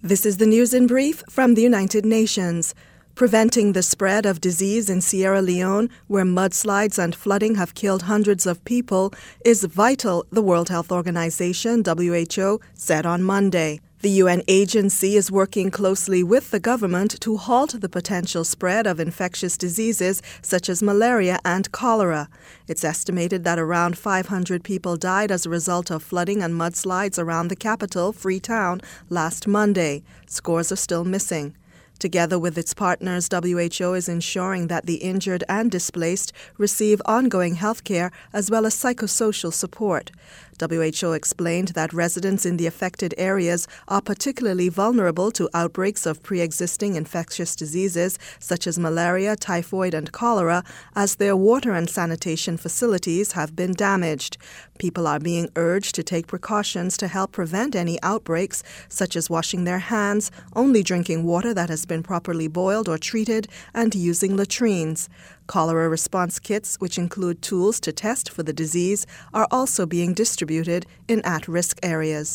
This is the news in brief from the United Nations. Preventing the spread of disease in Sierra Leone, where mudslides and flooding have killed hundreds of people, is vital, the World Health Organization, WHO, said on Monday. The UN agency is working closely with the government to halt the potential spread of infectious diseases such as malaria and cholera. It's estimated that around 500 people died as a result of flooding and mudslides around the capital, Freetown, last Monday. Scores are still missing. Together with its partners, WHO is ensuring that the injured and displaced receive ongoing health care as well as psychosocial support. WHO explained that residents in the affected areas are particularly vulnerable to outbreaks of pre-existing infectious diseases such as malaria, typhoid, and cholera, as their water and sanitation facilities have been damaged. People are being urged to take precautions to help prevent any outbreaks, such as washing their hands, only drinking water that has been properly boiled or treated, and using latrines. Cholera response kits, which include tools to test for the disease, are also being distributed in at-risk areas.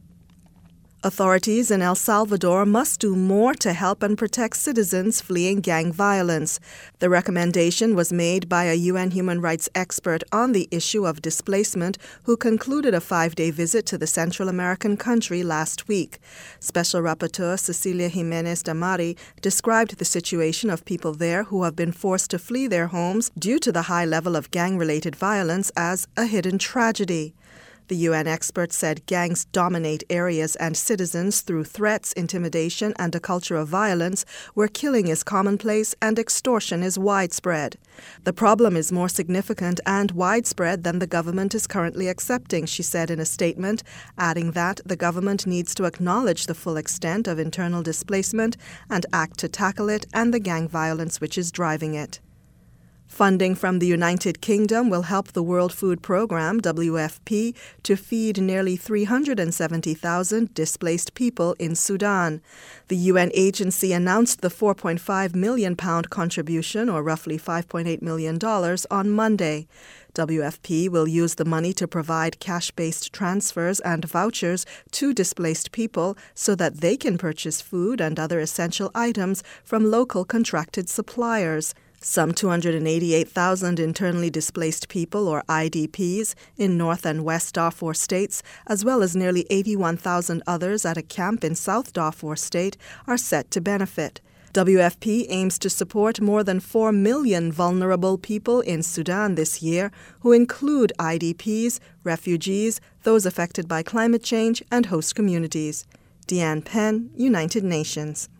Authorities in El Salvador must do more to help and protect citizens fleeing gang violence. The recommendation was made by a UN human rights expert on the issue of displacement who concluded a 5-day visit to the Central American country last week. Special Rapporteur Cecilia Jimenez Damari described the situation of people there who have been forced to flee their homes due to the high level of gang-related violence as a hidden tragedy. The UN expert said gangs dominate areas and citizens through threats, intimidation, and a culture of violence where killing is commonplace and extortion is widespread. The problem is more significant and widespread than the government is currently accepting, she said in a statement, adding that the government needs to acknowledge the full extent of internal displacement and act to tackle it and the gang violence which is driving it. Funding from the United Kingdom will help the World Food Programme, WFP, to feed nearly 370,000 displaced people in Sudan. The UN agency announced the £4.5 million contribution, or roughly $5.8 million, on Monday. WFP will use the money to provide cash-based transfers and vouchers to displaced people so that they can purchase food and other essential items from local contracted suppliers. Some 288,000 internally displaced people, or IDPs, in North and West Darfur states, as well as nearly 81,000 others at a camp in South Darfur state, are set to benefit. WFP aims to support more than 4 million vulnerable people in Sudan this year, who include IDPs, refugees, those affected by climate change, and host communities. Deanne Penn, United Nations.